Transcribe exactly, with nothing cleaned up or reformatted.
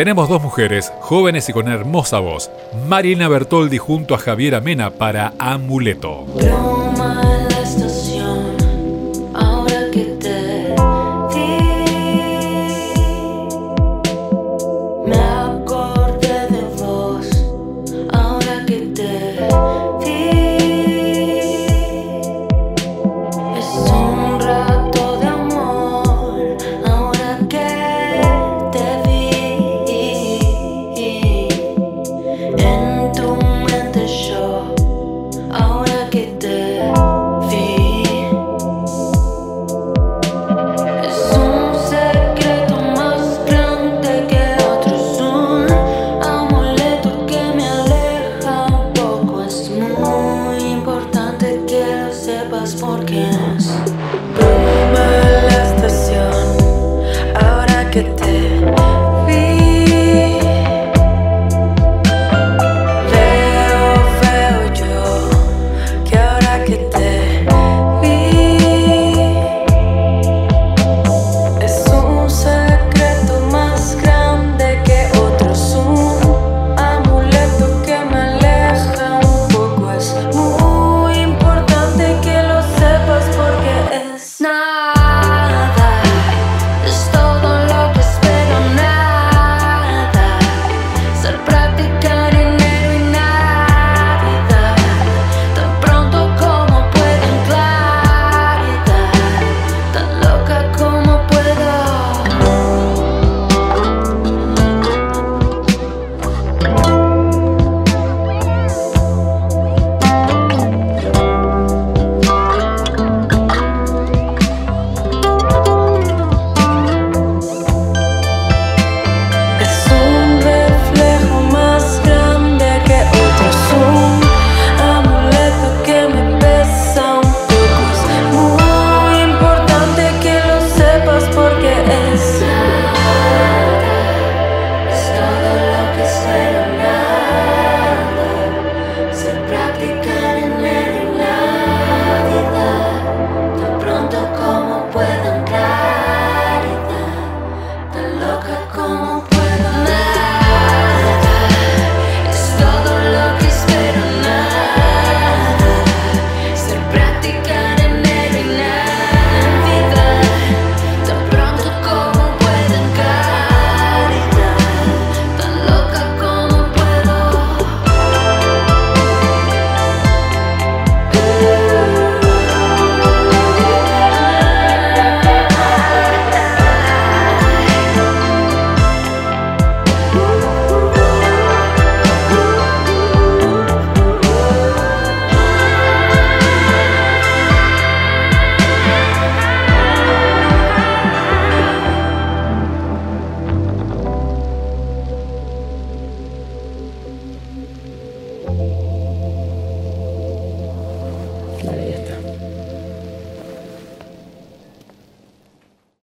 Tenemos dos mujeres, jóvenes y con hermosa voz. Marina Bertoldi junto a Javiera Mena para Amuleto. Broma en la estación, ahora que te vi, me acordé de vos, ahora que te vi. Es un rato de amor, ahora que te vi. En tu mente yo, ahora que te vi. Es un secreto más grande que otro, es un amuleto que me aleja un poco. Es muy importante que lo sepas porque es